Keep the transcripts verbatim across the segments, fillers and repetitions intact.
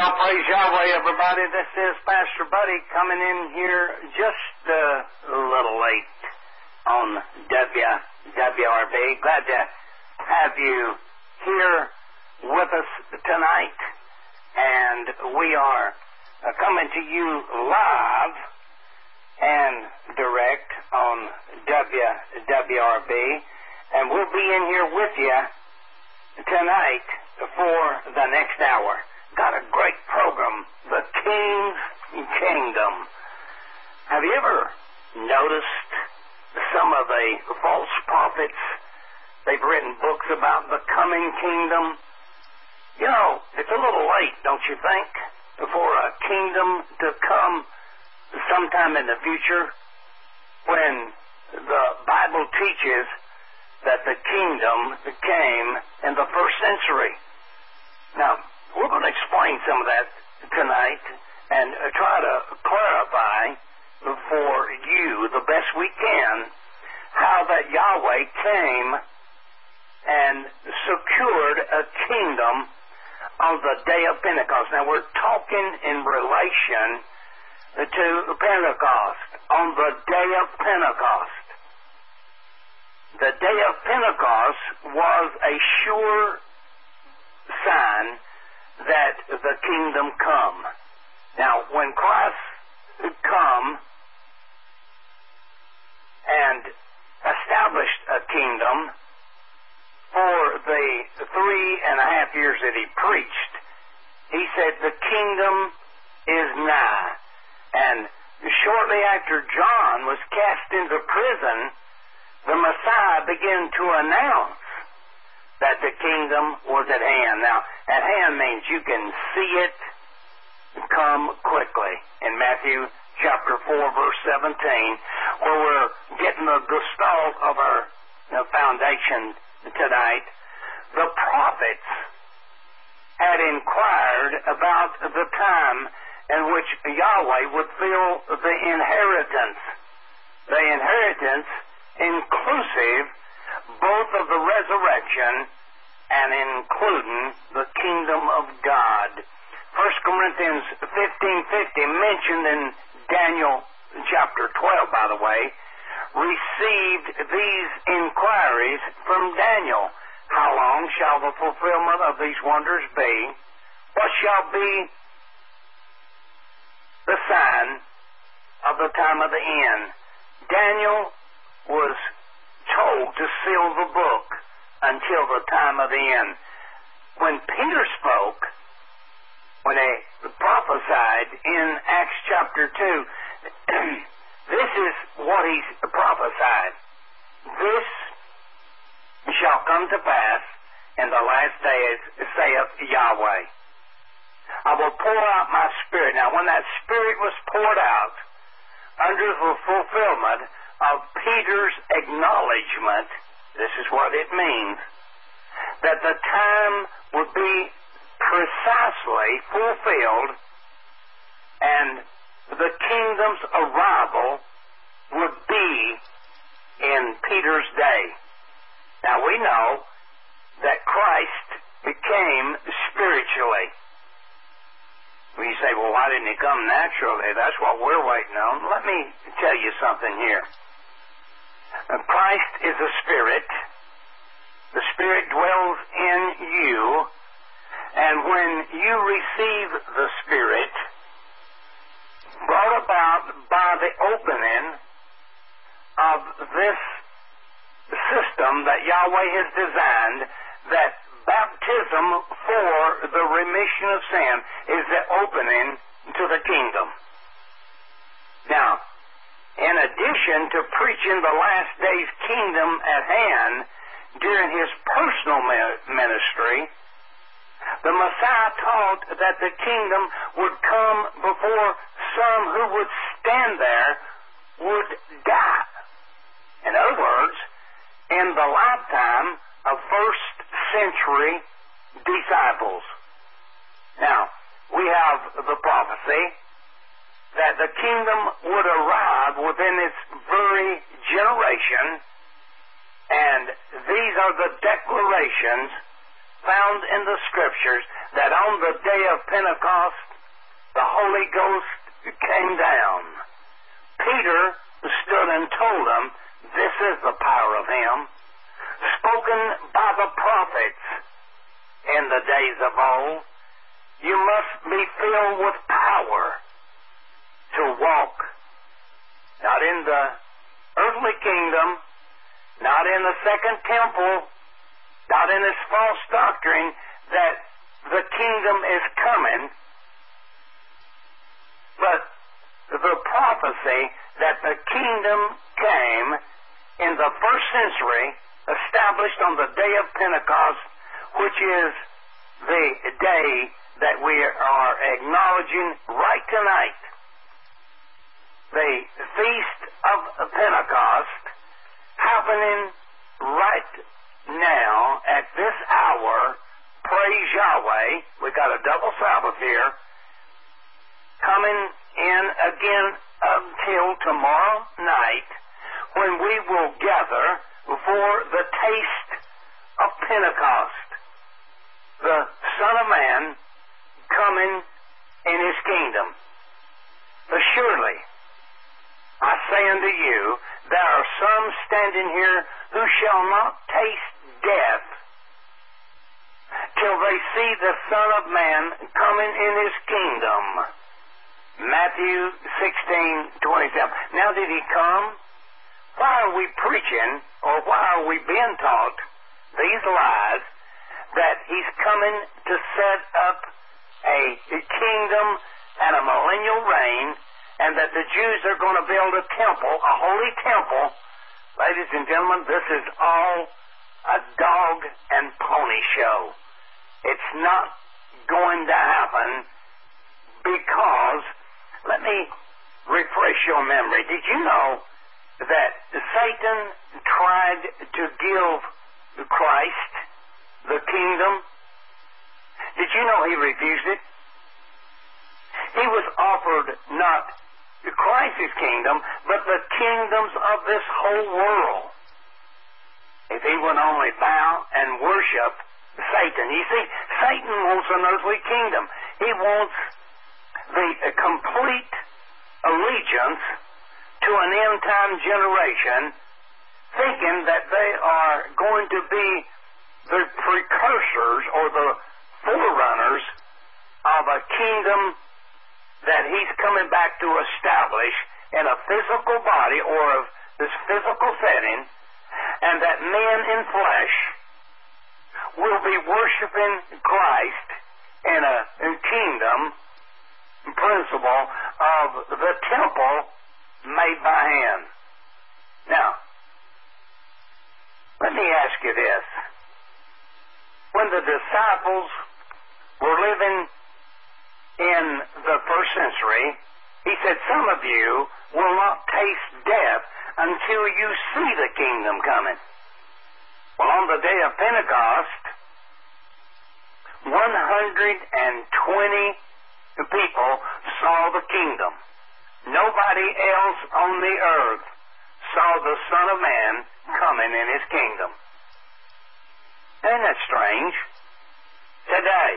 Well, praise Yahweh, everybody. This is Pastor Buddy coming in here just uh, a little late on W W R B. Glad to have you here with us tonight. And we are uh, coming to you live and direct on W W R B. And we'll be in here with you tonight for the next hour. Got a great program, The King's Kingdom. Have you ever noticed some of the false prophets? They've written books about the coming kingdom. You know, it's a little late, don't you think, for a kingdom to come sometime in the future when the Bible teaches that the kingdom came in the first century. Now, we're going to explain some of that tonight and uh, try to clarify for you the best we can how that Yahweh came and secured a kingdom on the day of Pentecost. Now, we're talking in relation to Pentecost, on the day of Pentecost. The day of Pentecost was a sure sign that the kingdom come. Now, when Christ come and established a kingdom for the three and a half years that he preached, he said, the kingdom is nigh. And shortly after John was cast into prison, the Messiah began to announce that the kingdom was at hand. Now, at hand means you can see it come quickly. In Matthew chapter four, verse seventeen, where we're getting the gestalt of our you know, foundation tonight, the prophets had inquired about the time in which Yahweh would fill the inheritance. The inheritance inclusive both of the resurrection and including the kingdom of God. First Corinthians fifteen fifty, mentioned in Daniel chapter twelve, by the way, received these inquiries from Daniel. How long shall the fulfillment of these wonders be? What shall be the sign of the time of the end? Daniel was told to seal the book until the time of the end. When Peter spoke, when he prophesied in Acts chapter two, this is what he prophesied. This shall come to pass in the last days, saith Yahweh. I will pour out my Spirit. Now, when that Spirit was poured out under the fulfillment of Peter's acknowledgement, this is what it means, that the time would be precisely fulfilled and the kingdom's arrival would be in Peter's day. Now we know that Christ became spiritually. Well, you say, well, why didn't he come naturally? That's what we're waiting on. Let me tell you something here. Christ is a spirit. The Spirit dwells in you. And when you receive the Spirit, brought about by the opening of this system that Yahweh has designed, that baptism for the remission of sin is the opening to the kingdom. Now, in addition to preaching the last days kingdom at hand during his personal ministry, the Messiah taught that the kingdom would come before some who would stand there would die. In other words, in the lifetime of first century disciples. Now, we have the prophecy that the kingdom would arrive within its very generation, and these are the declarations found in the Scriptures that on the day of Pentecost, the Holy Ghost came down. Peter stood and told them, this is the power of Him, spoken by the prophets in the days of old. You must be filled with power to walk, not in the earthly kingdom, not in the second temple, not in this false doctrine that the kingdom is coming, but the prophecy that the kingdom came in the first century, established on the day of Pentecost, which is the day that we are acknowledging right tonight. The Feast of Pentecost happening right now at this hour. Praise Yahweh. We got a double Sabbath here. Coming in again until tomorrow night, when we will gather for the taste of Pentecost. The Son of Man coming in His kingdom. Assuredly, I say unto you, there are some standing here who shall not taste death till they see the Son of Man coming in His kingdom. Matthew sixteen twenty-seven. Now did He come? Why are we preaching, or why are we being taught these lies that He's coming to set up a, a kingdom and a millennial reign, and that the Jews are going to build a temple, a holy temple? Ladies and gentlemen, this is all a dog and pony show. It's not going to happen because, let me refresh your memory. Did you know that Satan tried to give Christ the kingdom? Did you know he refused it? He was offered not Christ's kingdom, but the kingdoms of this whole world. If he would only bow and worship Satan. You see, Satan wants an earthly kingdom. He wants the uh, complete allegiance to an end-time generation, thinking that they are going to be the precursors or the forerunners of a kingdom that He's coming back to establish in a physical body or of this physical setting, and that men in flesh will be worshiping Christ in a in kingdom principle of the temple made by hand. Now, let me ask you this. When the disciples were living in the first century, He said, some of you will not taste death until you see the kingdom coming. Well, on the day of Pentecost, one hundred twenty people saw the kingdom. Nobody else on the earth saw the Son of Man coming in His kingdom. Isn't that strange? Today,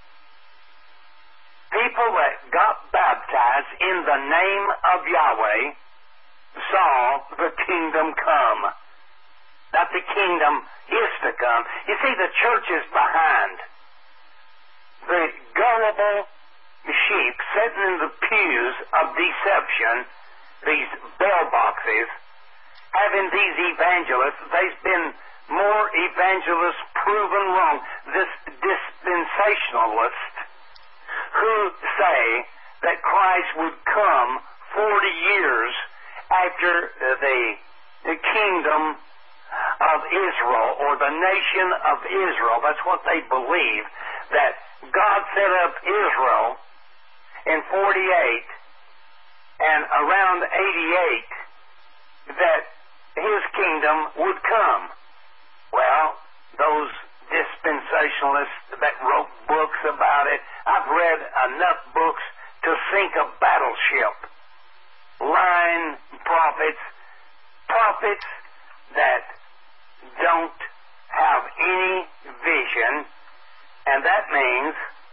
people that got baptized in the name of Yahweh saw the kingdom come. That the kingdom is to come. You see, the church is behind. The gullible sheep sitting in the pews of deception, these bell boxes, having these evangelists, there's been more evangelists proven wrong. This dispensationalist who say that Christ would come forty years after the, the kingdom of Israel, or the nation of Israel. That's what they believe, that God set up Israel in forty-eight, and around eighty-eight, that His kingdom would come. Well, those dispensationalists that wrote books about it, I've read enough books to sink a battleship. Lying prophets, prophets that don't have any vision, and that means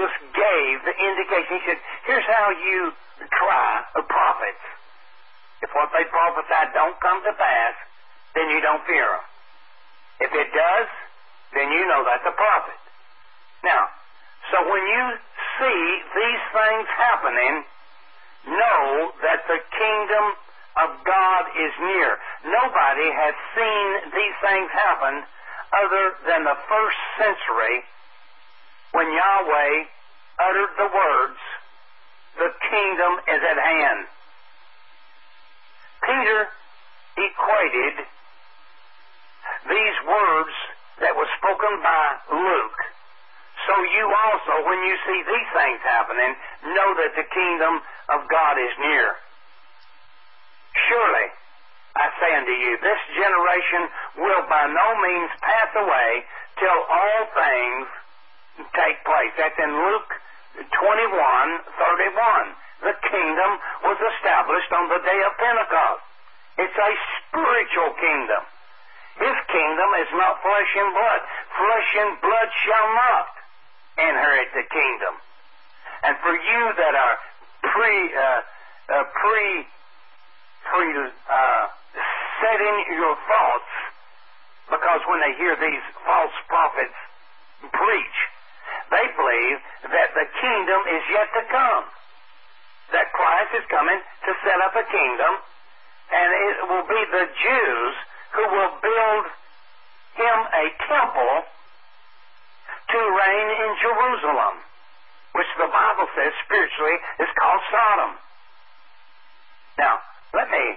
Jesus gave the indication. He said, here's how you try the prophets. If what they prophesied don't come to pass, then you don't fear them. If it does, then you know that's a prophet. Now, so when you see these things happening, know that the kingdom of God is near. Nobody has seen these things happen other than the first century when Yahweh uttered the words, the kingdom is at hand. Peter equated these words that were spoken by Luke. So you also, when you see these things happening, know that the kingdom of God is near. Surely, I say unto you, this generation will by no means pass away till all things take place. That's in Luke twenty-one thirty-one. The kingdom was established on the day of Pentecost. It's a spiritual kingdom. His kingdom is not flesh and blood. Flesh and blood shall not inherit the kingdom. And for you that are pre, uh, uh, pre, pre, uh, setting your thoughts, because when they hear these false prophets preach, they believe that the kingdom is yet to come. That Christ is coming to set up a kingdom, and it will be the Jews who will build him a temple to reign in Jerusalem, which the Bible says spiritually is called Sodom. Now, let me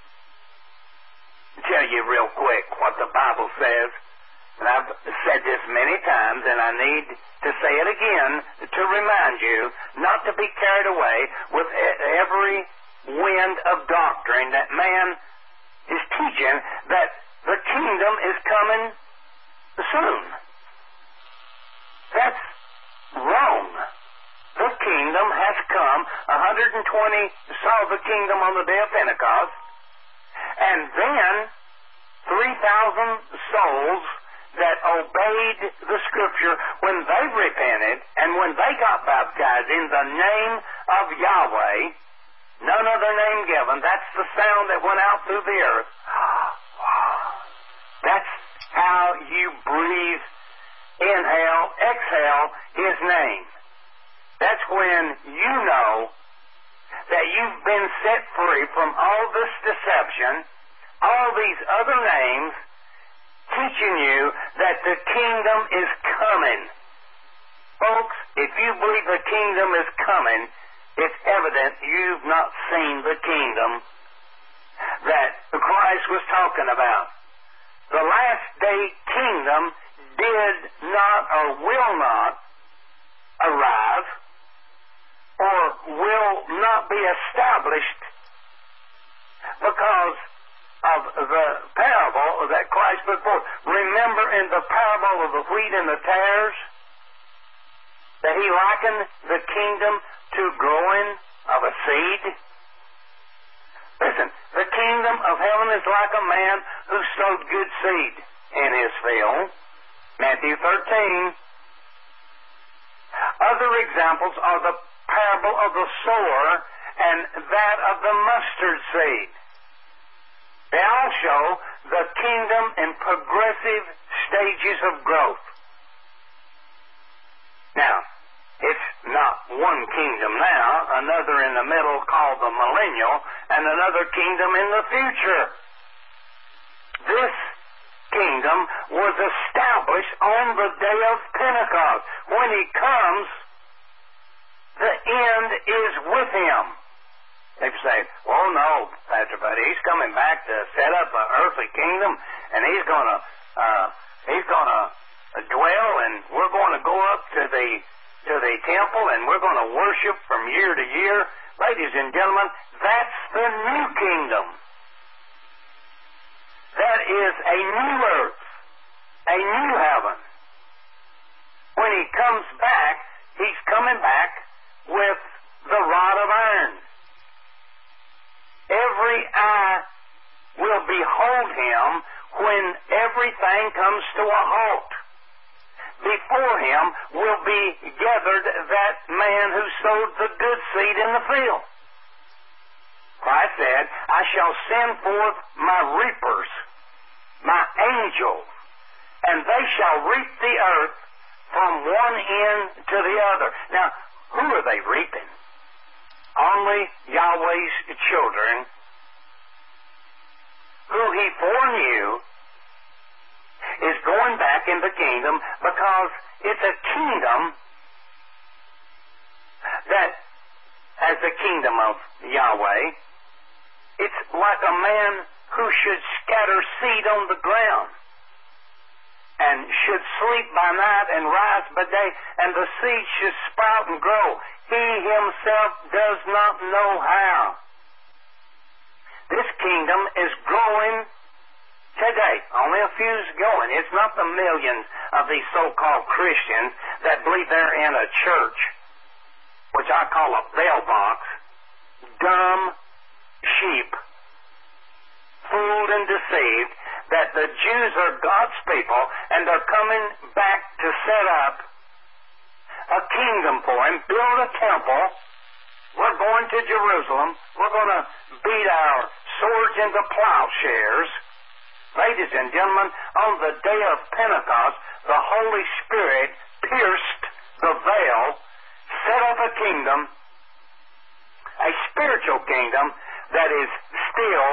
tell you real quick what the Bible says. And I've said this many times, and I need to say it again to remind you not to be carried away with every wind of doctrine that man is teaching that the kingdom is coming soon. That's wrong. The kingdom has come. one hundred twenty saw the kingdom on the day of Pentecost, and then three thousand souls that obeyed the Scripture when they repented and when they got baptized in the name of Yahweh, none other name given. That's the sound that went out through the earth. That's how you breathe, inhale, exhale His name. That's when you know that you've been set free from all this deception, all these other names, teaching you that the kingdom is coming. Folks, if you believe the kingdom is coming, it's evident you've not seen the kingdom that Christ was talking about. The last day kingdom did not or will not arrive or will not be established because of the parable that Christ put forth. Remember in the parable of the wheat and the tares that He likened the kingdom to growing of a seed? Listen, the kingdom of heaven is like a man who sowed good seed in his field. Matthew thirteen. Other examples are the parable of the sower and that of the mustard seed. They all show the kingdom in progressive stages of growth. Now, it's not one kingdom now, another in the middle called the millennial, and another kingdom in the future. This kingdom was established on the day of Pentecost. When He comes, the end is with Him. They say, well, no, Pastor Buddy, He's coming back to set up an earthly kingdom, and He's going to uh, He's going to dwell, and we're going to go up to the to the temple, and we're going to worship from year to year. Ladies and gentlemen, that's the new kingdom. That is a new earth, a new heaven. When He comes back, He's coming back with the rod of iron. Every eye will behold Him when everything comes to a halt. Before Him will be gathered that man who sowed the good seed in the field. Christ said, I shall send forth my reapers, my angels, and they shall reap the earth from one end to the other. Now, who are they reaping? Only Yahweh's children, who he foreknew is going back in the kingdom, because it's a kingdom that, as the kingdom of Yahweh, it's like a man who should scatter seed on the ground and should sleep by night and rise by day, and the seed should sprout and grow. He himself does not know how. This kingdom is growing today. Only a few's going. It's not the millions of these so-called Christians that believe they're in a church, which I call a bell box, dumb sheep, fooled and deceived, that the Jews are God's people, and they're coming back to set up a kingdom for him, build a temple. We're going to Jerusalem. We're going to beat our swords into plowshares. Ladies and gentlemen, on the day of Pentecost, the Holy Spirit pierced the veil, set up a kingdom, a spiritual kingdom that is still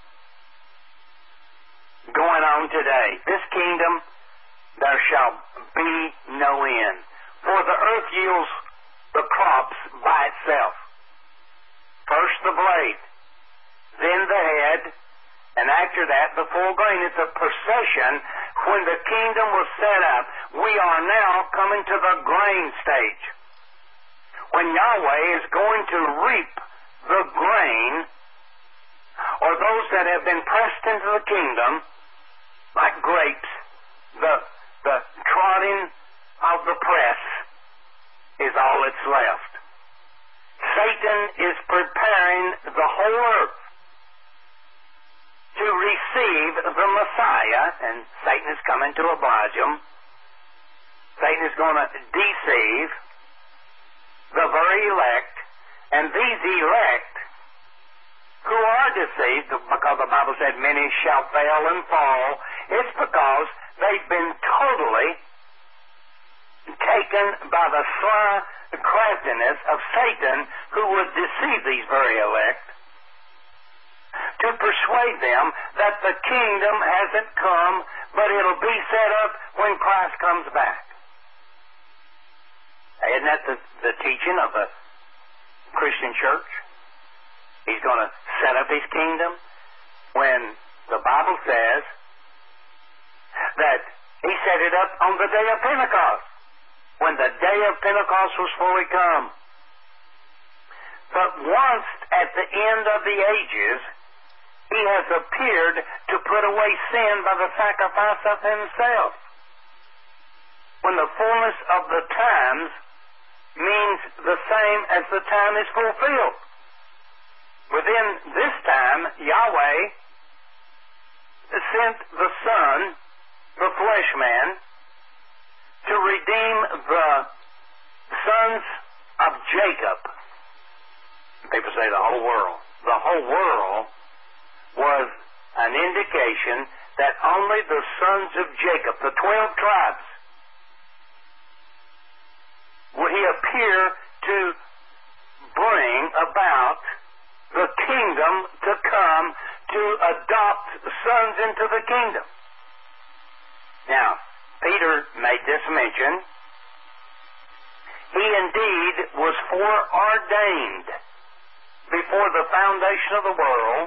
going on today. This kingdom, there shall be no end. For the earth yields the crops by itself. First the blade, then the head, and after that the full grain. It's a procession. When the kingdom was set up, we are now coming to the grain stage, when Yahweh is going to reap the grain, or those that have been pressed into the kingdom, like grapes, the, the trotting of the press is all that's left. Satan is preparing the whole earth to receive the Messiah, and Satan is coming to oblige him. Satan is going to deceive the very elect, and these elect who are deceived, because the Bible said many shall fail and fall, it's because they've been totally taken by the sly craftiness of Satan, who would deceive these very elect, to persuade them that the kingdom hasn't come, but it'll be set up when Christ comes back. Isn't that the, the teaching of the Christian church? He's going to set up his kingdom when the Bible says that he set it up on the day of Pentecost, when the day of Pentecost was fully come. But once at the end of the ages, he has appeared to put away sin by the sacrifice of himself. When the fullness of the times means the same as the time is fulfilled. Within this time, Yahweh sent the Son, the flesh man, to redeem the sons of Jacob. People say the whole world. The whole world was an indication that only the sons of Jacob, the twelve tribes, would he appear to bring about the kingdom to come, to adopt sons into the kingdom. Now, Peter made this mention. He indeed was foreordained before the foundation of the world,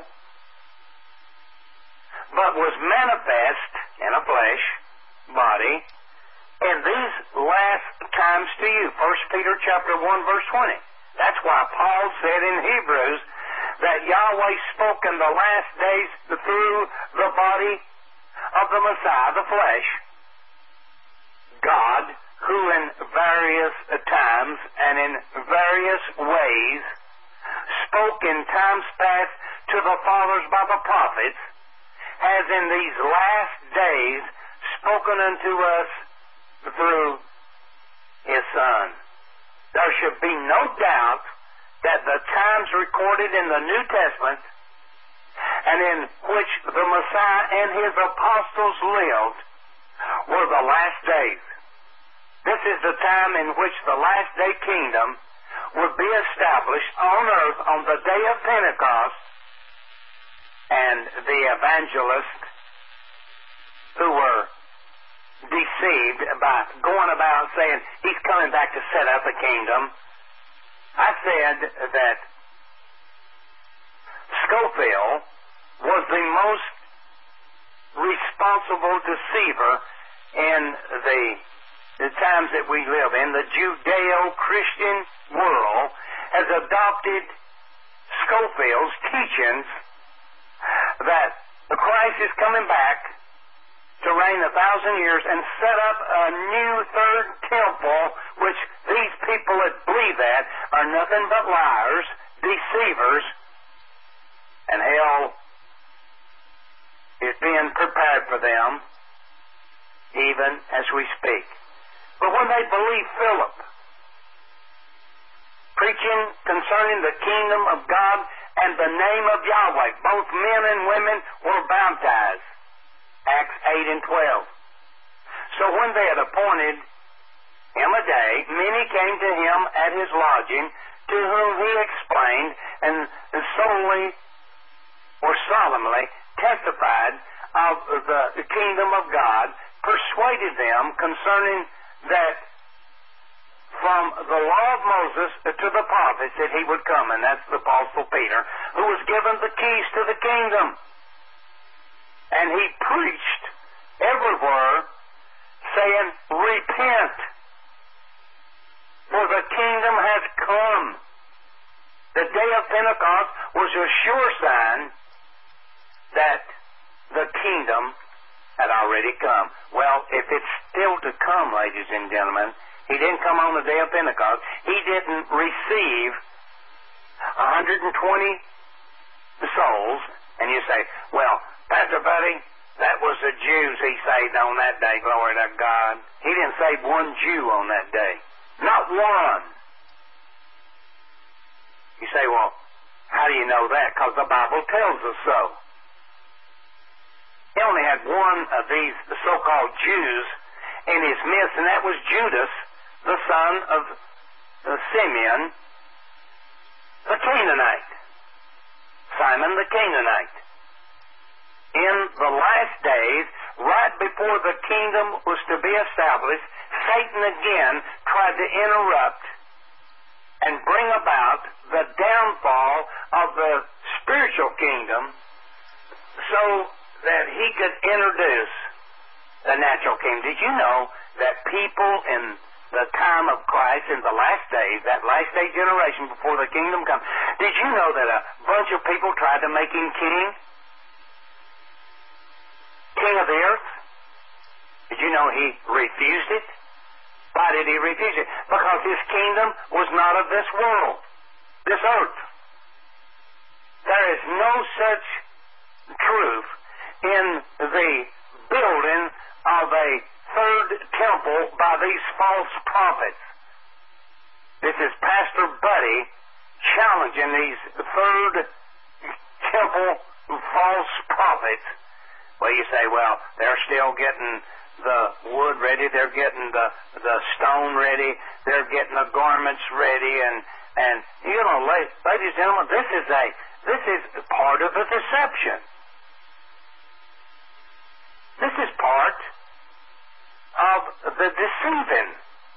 but was manifest in a flesh body in these last times to you. First Peter chapter one, verse twenty. That's why Paul said in Hebrews that Yahweh spoke in the last days through the body of the Messiah, the flesh, God, who in various times and in various ways spoke in times past to the fathers by the prophets, has in these last days spoken unto us through his should be no doubt that the times recorded in the New Testament and in which the Messiah and his apostles lived were the last days. This is the time in which the last day kingdom would be established on earth on the day of Pentecost, and the evangelists who were deceived by going about saying he's coming back to set up a kingdom. I said that Scofield was the most responsible deceiver in the, the times that we live in. The Judeo-Christian world has adopted Scofield's teachings that the Christ is coming back to reign a thousand years and set up a new third temple, which these people that believe that are nothing but liars, deceivers, and hell is being prepared for them even as we speak. But when they believe Philip preaching concerning the kingdom of God and the name of Yahweh, both men and women were baptized. Acts eight and twelve. So when they had appointed him a day, many came to him at his lodging, to whom he explained and solely or solemnly testified of the kingdom of God, persuaded them concerning that from the law of Moses to the prophets that he would come, and that's the Apostle Peter, who was given the keys to the kingdom. And he preached everywhere, saying, repent, for the kingdom has come. The day of Pentecost was a sure sign that the kingdom had already come. Well, if it's still to come, ladies and gentlemen, he didn't come on the day of Pentecost. He didn't receive one hundred twenty souls. And you say, well, Pastor Buddy, that was the Jews he saved on that day, glory to God. He didn't save one Jew on that day. Not one. You say, well, how do you know that? Because the Bible tells us so. He only had one of these so-called Jews in his midst, and that was Judas, the son of Simeon, the Canaanite. Simon the Canaanite. In the last days, right before the kingdom was to be established, Satan again tried to interrupt and bring about the downfall of the spiritual kingdom so that he could introduce the natural kingdom. Did you know that people in the time of Christ, in the last days, that last day generation before the kingdom comes, did you know that a bunch of people tried to make him king? King of the earth? Did you know he refused it? Why did he refuse it? Because his kingdom was not of this world, this earth. There is no such truth in the building of a third temple by these false prophets. This is Pastor Buddy challenging these third temple false prophets. Well, you say, well, they're still getting the wood ready, they're getting the, the stone ready, they're getting the garments ready, and, and you know, ladies and gentlemen, this is a this is part of the deception. This is part of the deceiving.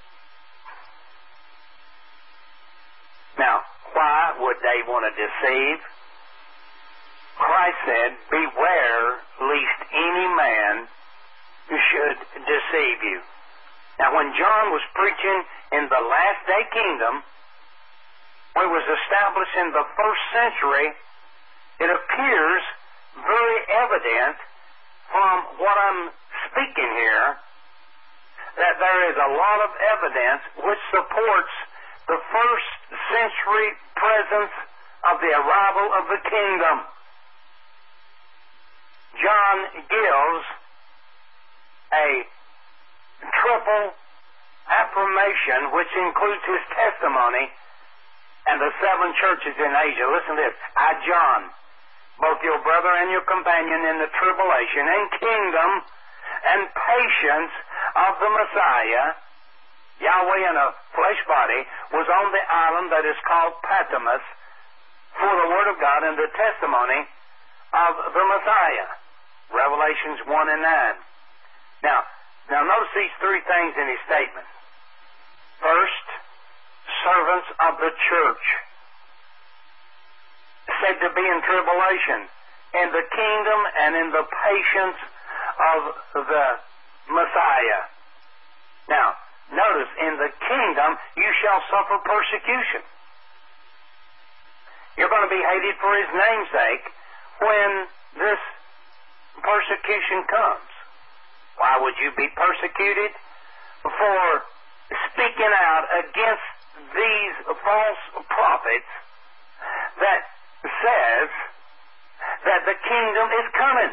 Now, why would they want to deceive? Christ said, beware lest any man should deceive you. Now, when John was preaching in the last day kingdom, when it was established in the first century, it appears very evident from what I'm speaking here that there is a lot of evidence which supports the first century presence of the arrival of the kingdom. John gives a triple affirmation, which includes his testimony, and the seven churches in Asia. Listen to this. I, John, both your brother and your companion in the tribulation and kingdom and patience of the Messiah, Yahweh in a flesh body, was on the island that is called Patmos for the Word of God and the testimony of the Messiah. Revelations one and nine. Now, now notice these three things in his statement. First, servants of the church, said to be in tribulation, in the kingdom and in the patience of the Messiah. Now, notice, in the kingdom you shall suffer persecution. You're going to be hated for his name's sake when this persecution comes. Why would you be persecuted? For speaking out against these false prophets that says that the kingdom is coming.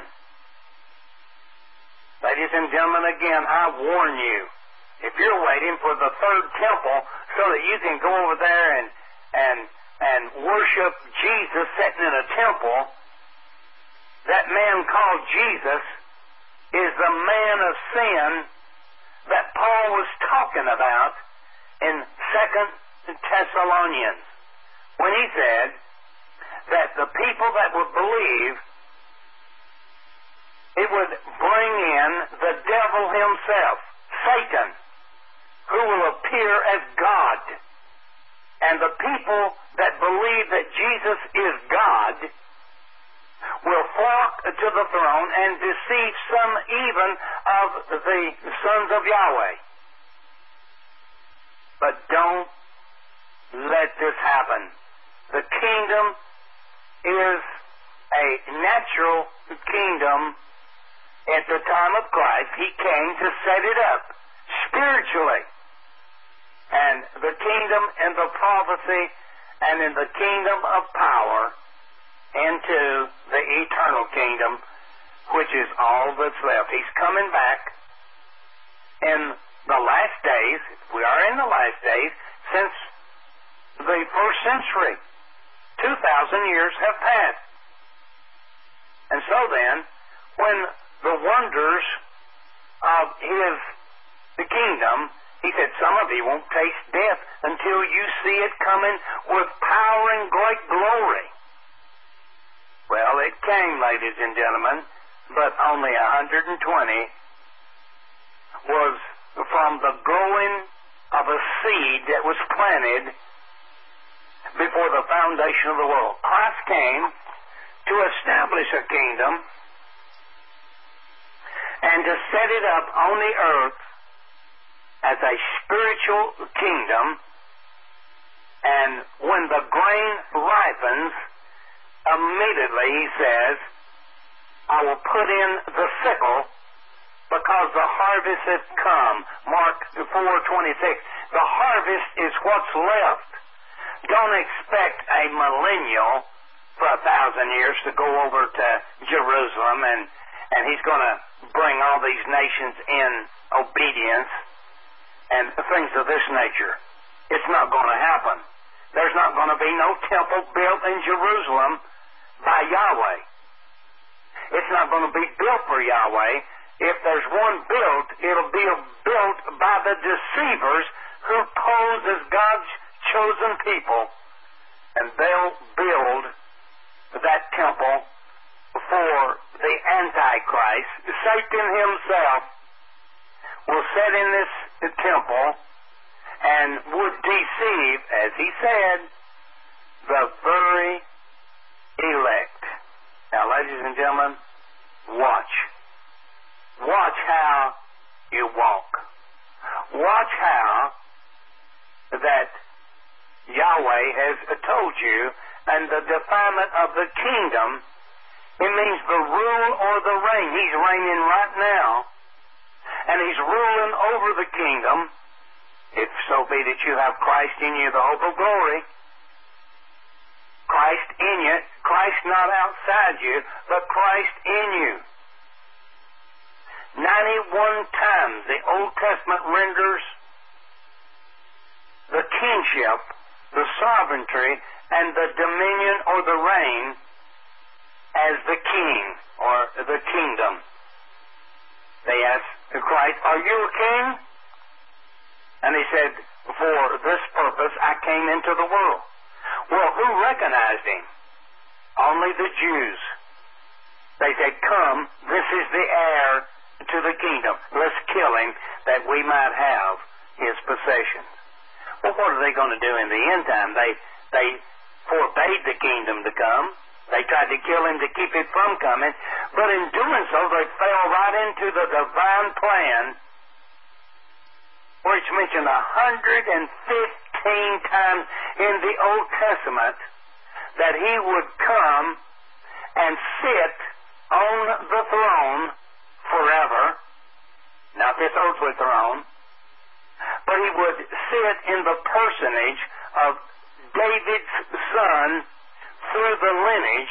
Ladies and gentlemen, again, I warn you, if you're waiting for the third temple so that you can go over there and and and worship Jesus sitting in a temple, that man called Jesus is the man of sin that Paul was talking about in Second Thessalonians, when he said that the people that would believe, it would bring in the devil himself, Satan, who will appear as God. And the people that believe that Jesus is God will flock to the throne and deceive some even of the sons of Yahweh. But don't let this happen. The kingdom is a natural kingdom. At the time of Christ, he came to set it up spiritually. And the kingdom and the prophecy and in the kingdom of power into the eternal kingdom, which is all that's left. He's coming back in the last days. We are in the last days since the first century. Two thousand years have passed. And so then, when the wonders of his the kingdom, he said, some of you won't taste death until you see it coming with power and great glory. Well, it came, ladies and gentlemen, but only one hundred twenty was from the growing of a seed that was planted before the foundation of the world. Christ came to establish a kingdom and to set it up on the earth as a spiritual kingdom, and when the grain ripens, immediately, he says, I will put in the sickle because the harvest has come. Mark four twenty-six. The harvest is what's left. Don't expect a millennial for a thousand years to go over to Jerusalem and, and he's going to bring all these nations in obedience and things of this nature. It's not going to happen. There's not going to be no temple built in Jerusalem by Yahweh. It's not going to be built for Yahweh. If there's one built, it'll be built by the deceivers who pose as God's chosen people, and they'll build that temple for the Antichrist. Satan himself will sit in this temple and would deceive, as he said, the very elect. Now, ladies and gentlemen, watch. Watch how you walk. Watch how that Yahweh has told you, and the defilement of the kingdom, it means the rule or the reign. He's reigning right now, and he's ruling over the kingdom, if so be that you have Christ in you, the hope of glory. Christ in you, Christ not outside you, but Christ in you. ninety-one times the Old Testament renders kingship, the sovereignty, and the dominion or the reign as the king or the kingdom. They asked Christ, "Are you a king?" And he said, "For this purpose I came into the world." Well, who recognized him? Only the Jews. They said, "Come, this is the heir to the kingdom. Let's kill him that we might have his possessions." Well, what are they going to do in the end time? They they forbade the kingdom to come. They tried to kill him to keep it from coming. But in doing so, they fell right into the divine plan, where it's mentioned one hundred fifteen times in the Old Testament that he would come and sit on the throne forever, not this earthly throne, but he would sit in the personage of David's son through the lineage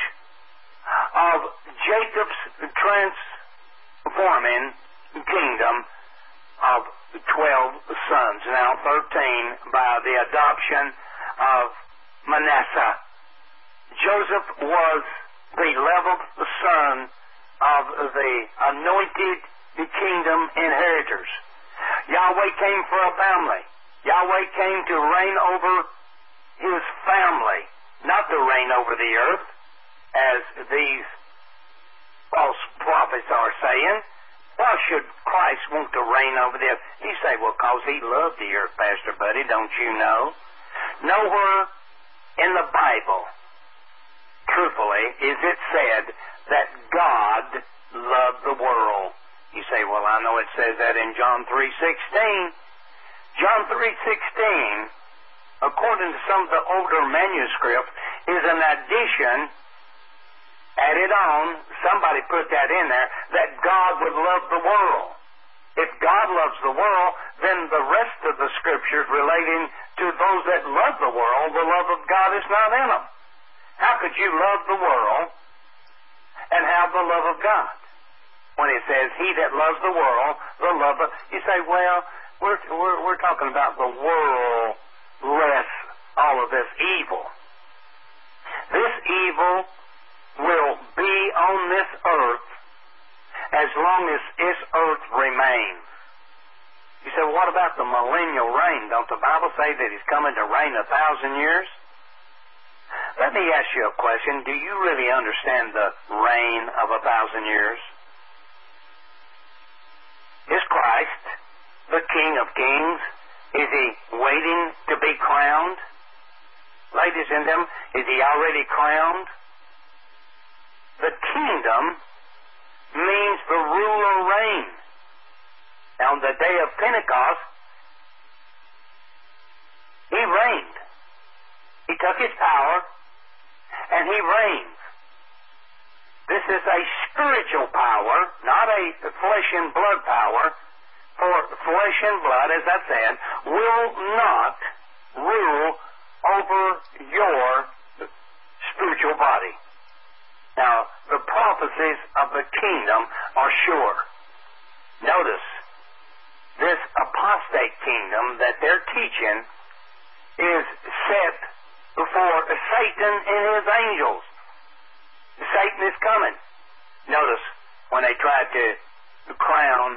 of Jacob's transforming kingdom of twelve sons, now thirteen by the adoption of Manasseh. Joseph was the eleventh son of the anointed kingdom inheritors. Yahweh came for a family. Yahweh came to reign over his family, not to reign over the earth, as these false prophets are saying. Why should Christ want to reign over the earth? You say, well, because he loved the earth, Pastor Buddy, don't you know? Nowhere in the Bible, truthfully, is it said that God loved the world. You say, well, I know it says that in John three sixteen. John three sixteen, according to some of the older manuscripts, is an addition added on. Somebody put that in there, that God would love the world. If God loves the world, then the rest of the scriptures relating to those that love the world, the love of God is not in them. How could you love the world and have the love of God? When it says, he that loves the world, the love of... You say, well, we're, we're, we're talking about the world, less all of this evil. This evil will be on this earth as long as this earth remains. You say, well, what about the millennial reign? Don't the Bible say that he's coming to reign a thousand years? Let me ask you a question. Do you really understand the reign of a thousand years? Is Christ the King of Kings? Is he waiting to be crowned? Ladies and gentlemen, is he already crowned? The kingdom means the rule or reign. On the day of Pentecost, he reigned. He took his power and he reigns. This is a spiritual power, not a flesh and blood power. For flesh and blood, as I said, will not rule over your spiritual body. Now, the prophecies of the kingdom are sure. Notice, this apostate kingdom that they're teaching is set before Satan and his angels. Satan is coming. Notice, when they tried to crown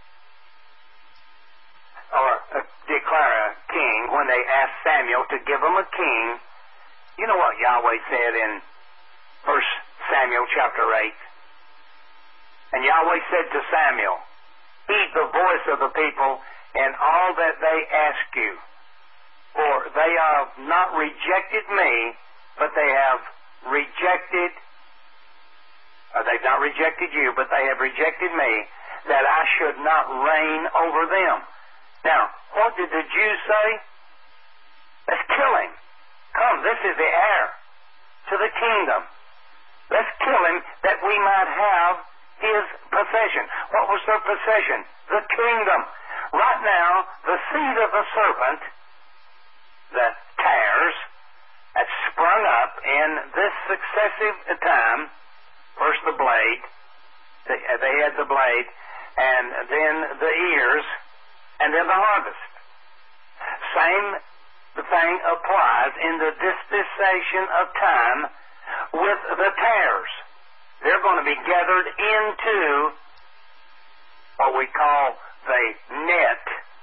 or uh, declare a king, when they asked Samuel to give them a king, you know what Yahweh said in First Samuel chapter eight? And Yahweh said to Samuel, heed the voice of the people in all that they ask you, for they have not rejected me, but they have rejected, or they've not rejected you, but they have rejected me, that I should not reign over them. Now, what did the Jews say? Let's kill him. Come, this is the heir to the kingdom. Let's kill him that we might have his possession. What was their possession? The kingdom. Right now, the seed of the serpent, the tares, that sprung up in this successive time, first the blade, they, they had the blade, and then the ears, and then the harvest. Same thing applies in the dispensation of time with the tares. They're going to be gathered into what we call the net,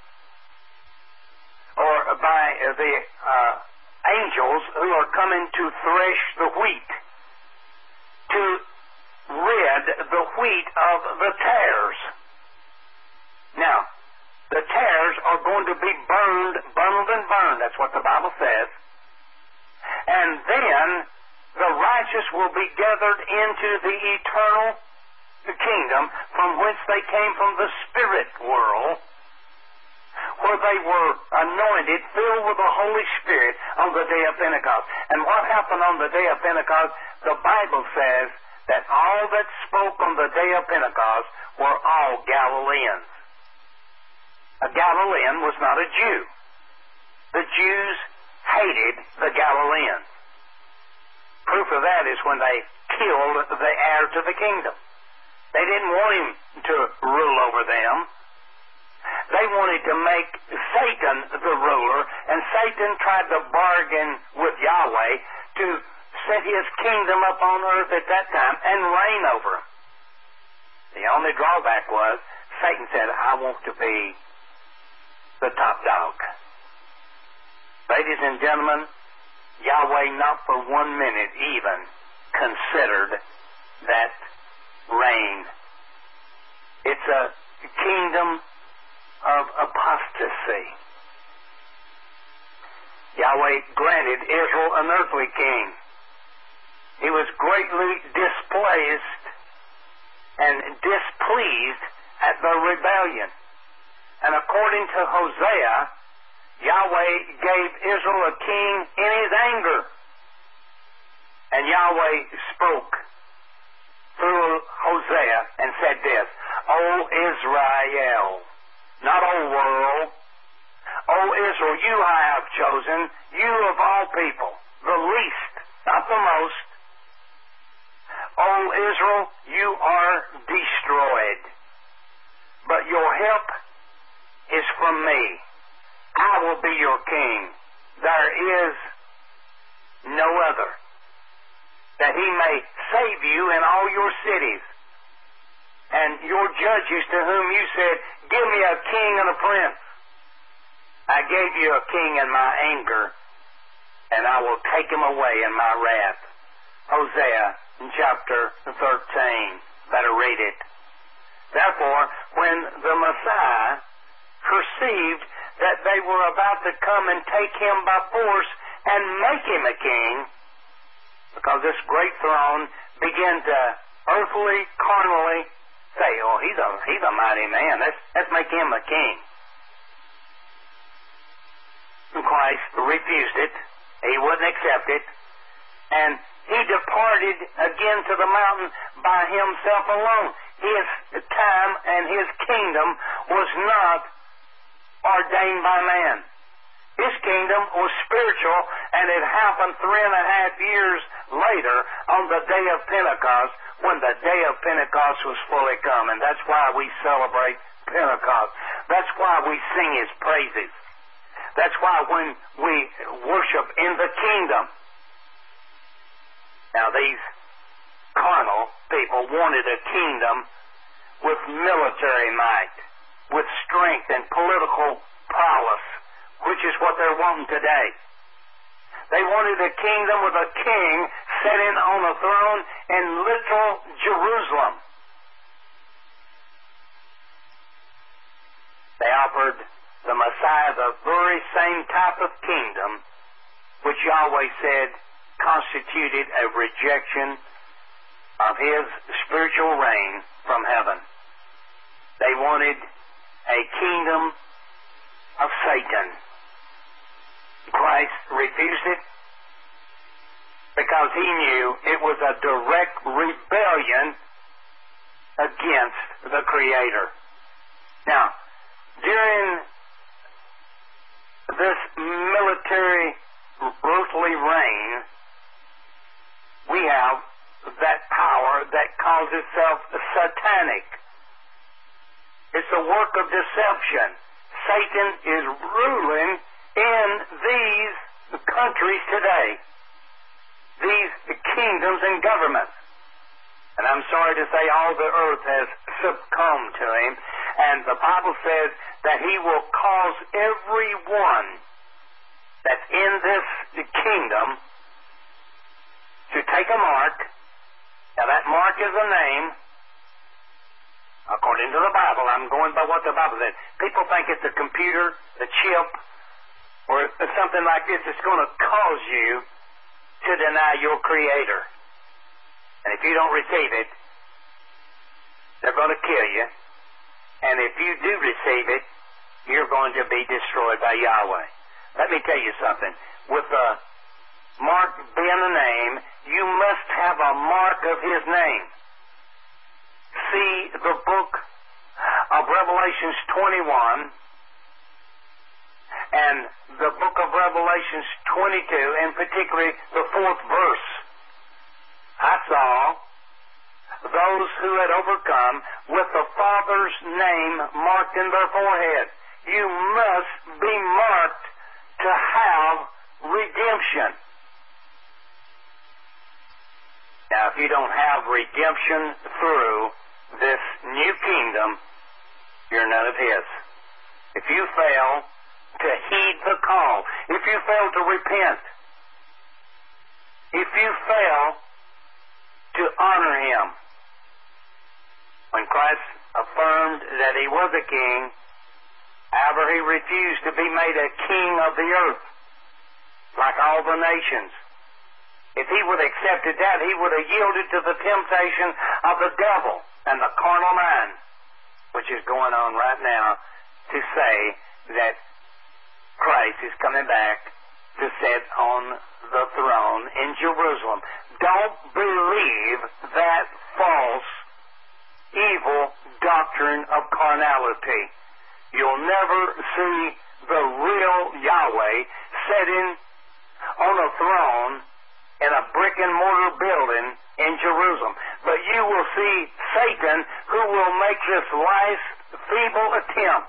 or by the uh, angels who are coming to thresh the wheat, to rid the wheat of the tares. Now, the tares are going to be burned, bundled and burned. That's what the Bible says. And then the righteous will be gathered into the eternal kingdom from whence they came, from the spirit world, where they were anointed, filled with the Holy Spirit on the day of Pentecost. And what happened on the day of Pentecost? The Bible says that all that spoke on the day of Pentecost were all Galileans. A Galilean was not a Jew. The Jews hated the Galileans. Proof of that is when they killed the heir to the kingdom. They didn't want him to rule over them. They wanted to make Satan the ruler, and Satan tried to bargain with Yahweh to set his kingdom up on earth at that time and reign over him. The only drawback was Satan said, I want to be the top dog. Ladies and gentlemen, Yahweh not for one minute even considered that reign. It's a kingdom of apostasy. Yahweh granted Israel an earthly king. He was greatly displeased and displeased at the rebellion. And according to Hosea, Yahweh gave Israel a king in his anger. And Yahweh spoke through Hosea and said this, O Israel, not O world, O Israel, you I have chosen, you of all people, the least, not the most. O Israel, you are destroyed, but your help is from me. I will be your king. There is no other, that he may save you in all your cities. And your judges to whom you said, give me a king and a prince. I gave you a king in my anger, and I will take him away in my wrath. Hosea in chapter thirteen. Better read it. Therefore, when the Messiah perceived that they were about to come and take him by force and make him a king, because this great throne began to earthly, carnally say, oh, he's a, he's a mighty man. Let's, let's make him a king. And Christ refused it. He wouldn't accept it. And he departed again to the mountain by himself alone. His time and his kingdom was not ordained by man. His kingdom was spiritual, and it happened three and a half years later on the day of Pentecost, when the day of Pentecost was fully come. And that's why we celebrate Pentecost. That's why we sing his praises. That's why when we worship in the kingdom. Now these carnal people wanted a kingdom with military might, with strength and political prowess, which is what they're wanting today. They wanted a kingdom with a king sitting on a throne in literal Jerusalem. They offered the Messiah the very same type of kingdom which Yahweh said constituted a rejection of his spiritual reign from heaven. They wanted a kingdom of Satan. Christ refused it because he knew it was a direct rebellion against the Creator. Now, during this military earthly reign, we have that power that calls itself satanic. It's a work of deception. Satan is ruling in these countries today, these kingdoms and governments. And I'm sorry to say all the earth has succumbed to him. And the Bible says that he will cause everyone that's in this kingdom to take a mark. Now that mark is a name. According to the Bible, I'm going by what the Bible says. People think it's a computer, a chip, or something like this that's going to cause you to deny your Creator. And if you don't receive it, they're going to kill you. And if you do receive it, you're going to be destroyed by Yahweh. Let me tell you something. With the mark being a name, you must have a mark of His name. See the book of Revelations twenty-one and the book of Revelations twenty-two, and particularly the fourth verse. I saw those who had overcome with the Father's name marked in their forehead. You must be marked to have redemption. Now, if you don't have redemption through this new kingdom, you're none of His. If you fail to heed the call, if you fail to repent, if you fail to honor Him. When Christ affirmed that He was a king, however, He refused to be made a king of the earth, like all the nations. If He would have accepted that, He would have yielded to the temptation of the devil and the carnal mind, which is going on right now, to say that Christ is coming back to sit on the throne in Jerusalem. Don't believe that false, evil doctrine of carnality. You'll never see the real Yahweh sitting on a throne in a brick and mortar building in Jerusalem. But you will see Satan, who will make this last feeble attempt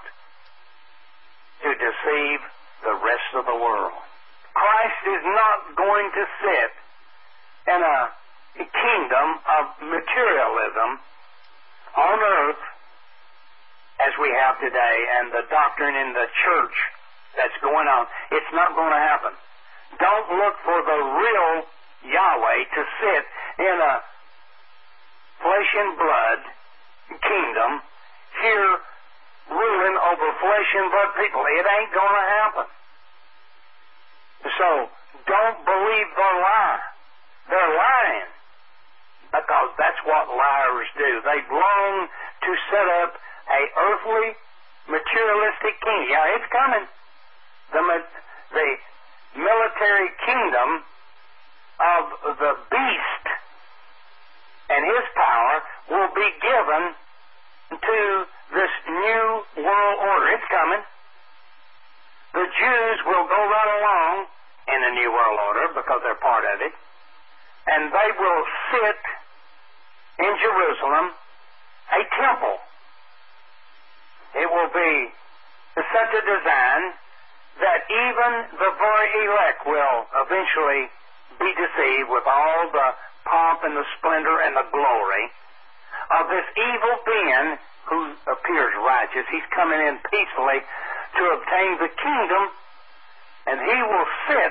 to deceive the rest of the world. Christ is not going to sit in a kingdom of materialism on earth as we have today, and the doctrine in the church that's going on. It's not going to happen. Don't look for the real Yahweh to sit in a flesh and blood kingdom here ruling over flesh and blood people. It ain't going to happen. So, don't believe the lie. They're lying. Because that's what liars do. They long to set up a earthly, materialistic kingdom. Yeah, it's coming. The, the military kingdom of the beast and his power will be given to this new world order. It's coming. The Jews will go right along in the new world order because they're part of it. And they will sit in Jerusalem, a temple. It will be such a design that even the very elect will eventually be deceived with all the pomp and the splendor and the glory of this evil being who appears righteous. He's coming in peacefully to obtain the kingdom, and he will sit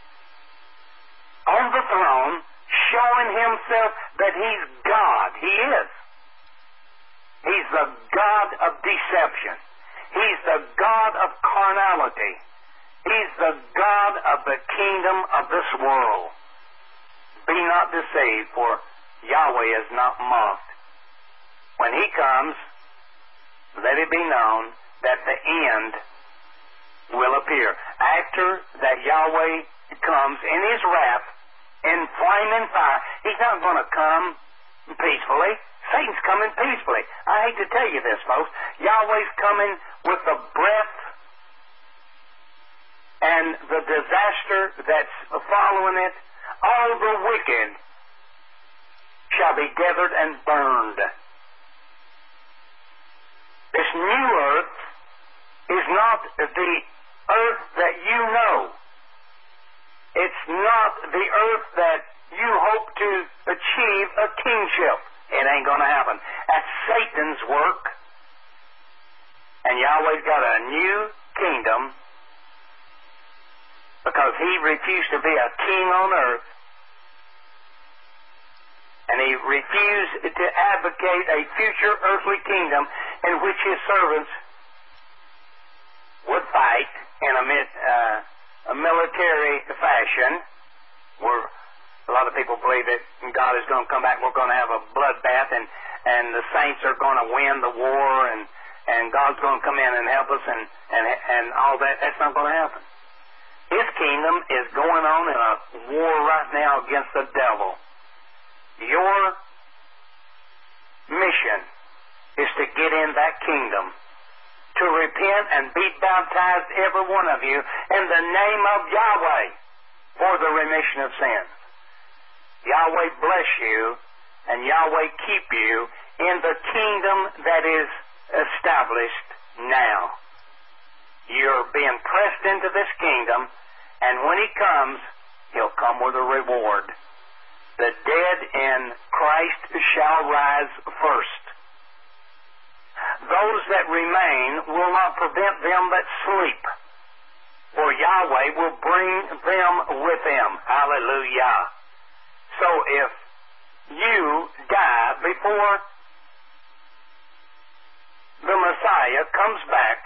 on the throne, showing himself that he's God. He is. He's the God of deception. He's the God of carnality. He's the God of the kingdom of this world. Be not deceived, for Yahweh is not mocked. When He comes, let it be known that the end will appear. After that Yahweh comes in His wrath, in flame and fire, He's not going to come peacefully. Satan's coming peacefully. I hate to tell you this, folks. Yahweh's coming with the breath and the disaster that's following it. All the wicked shall be gathered and burned. This new earth is not the earth that you know. It not the earth that you hope to achieve a kingship. It ain't going to happen. That's Satan's work. And Yahweh's got a new kingdom because he refused to be a king on earth. And he refused to advocate a future earthly kingdom in which his servants would fight in a, uh, a military fashion, where a lot of people believe that God is going to come back, we're going to have a bloodbath, and, and the saints are going to win the war, and, and God's going to come in and help us, and, and, and all that. That's not going to happen. His kingdom is going on in a war right now against the devil. Your mission is to get in that kingdom, to repent and be baptized, every one of you, in the name of Yahweh for the remission of sins. Yahweh bless you, and Yahweh keep you in the kingdom that is established now. You're being pressed into this kingdom, and when he comes, he'll come with a reward. The dead in Christ shall rise first. Those that remain will not prevent them that sleep, for Yahweh will bring them with him. Hallelujah. So if you die before the Messiah comes back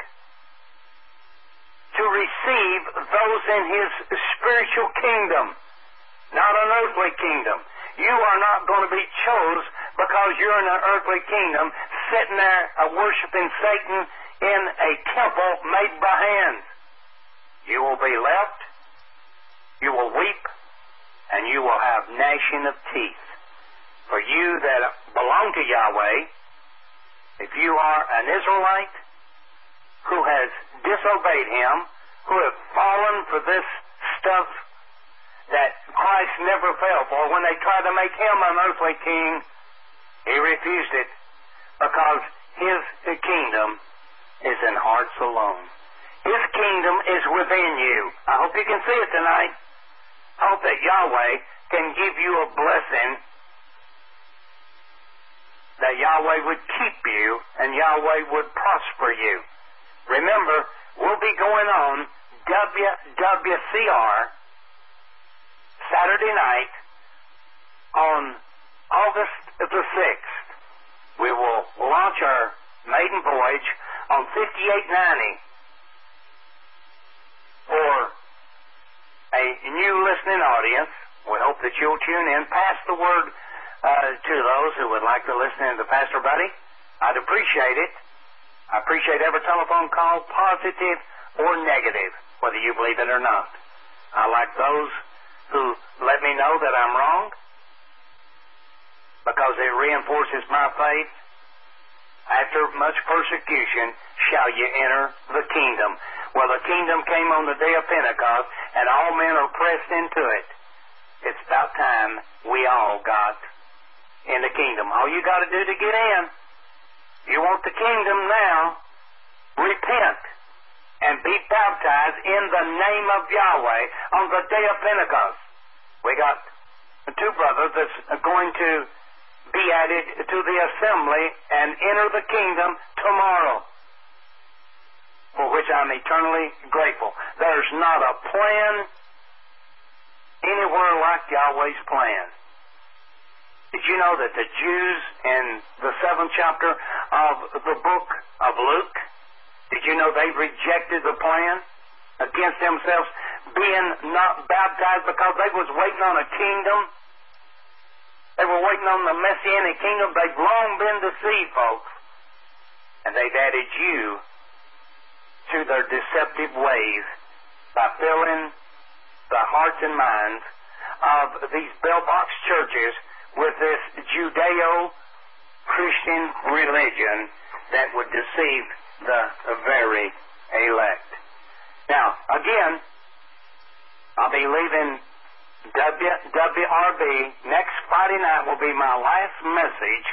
to receive those in his spiritual kingdom, not an earthly kingdom. You are not going to be chose because you're in an earthly kingdom sitting there uh, worshiping Satan in a temple made by hands. You will be left, you will weep, and you will have gnashing of teeth. For you that belong to Yahweh, if you are an Israelite who has disobeyed him, who have fallen for this stuff that Christ never fell for, when they tried to make him an earthly king, he refused it because his kingdom is in hearts alone. His kingdom is within you. I hope you can see it tonight. I hope that Yahweh can give you a blessing, that Yahweh would keep you and Yahweh would prosper you. Remember, we'll be going on W W C R Saturday night on August the sixth. We will launch our maiden voyage on fifty-eight ninety for a new listening audience. We hope that you'll tune in. Pass the word uh, to those who would like to listen to Pastor Buddy. I'd appreciate it. I appreciate every telephone call, positive or negative, whether you believe it or not. I like those who let me know that I'm wrong, because it reinforces my faith. After much persecution shall you enter the kingdom. Well, the kingdom came on the day of Pentecost, and all men are pressed into it. It's about time we all got in the kingdom. All you got to do to get in, you want the kingdom now, repent and be baptized in the name of Yahweh on the day of Pentecost. We got two brothers that's going to be added to the assembly and enter the kingdom tomorrow, for which I'm eternally grateful. There's not a plan anywhere like Yahweh's plan. Did you know that the Jews in the seventh chapter of the book of Luke, did you know they rejected the plan against themselves, being not baptized because they was waiting on a kingdom? They were waiting on the Messianic kingdom. They've long been deceived, folks. And they've added you to their deceptive ways by filling the hearts and minds of these bellbox churches with this Judeo-Christian religion that would deceive the very elect. Now, again, I'll be leaving W W R B. Next Friday night will be my last message,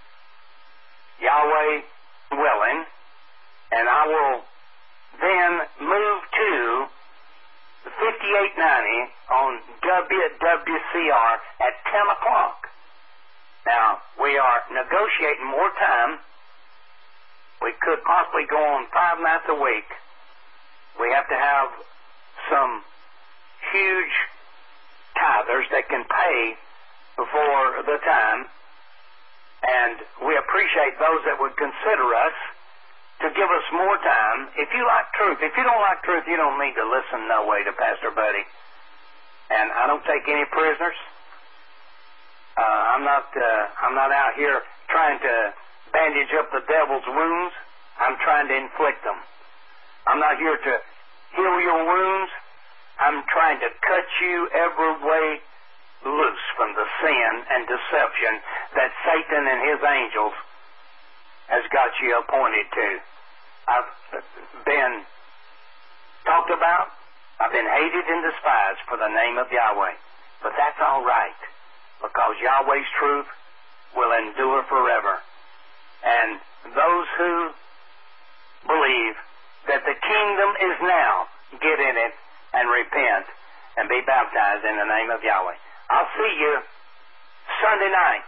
Yahweh willing, and I will then move to the fifty-eight forty-eight ninety on W W C R at ten o'clock. Now, we are negotiating more time. We could possibly go on five nights a week. We have to have some huge tithers that can pay before the time. And we appreciate those that would consider us to give us more time. If you like truth, if you don't like truth, you don't need to listen no way to Pastor Buddy. And I don't take any prisoners. Uh, I'm not. Uh, I'm not out here trying to bandage up the devil's wounds. I'm trying to inflict them. I'm not here to heal your wounds. I'm trying to cut you every way loose from the sin and deception that Satan and his angels has got you appointed to. I've been talked about. I've been hated and despised for the name of Yahweh. But that's all right, because Yahweh's truth will endure forever. And those who believe that the kingdom is now, get in it and repent and be baptized in the name of Yahweh. I'll see you Sunday night,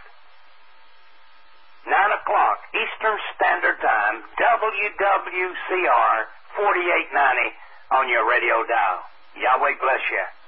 nine o'clock Eastern Standard Time, W W C R forty-eight ninety on your radio dial. Yahweh bless you.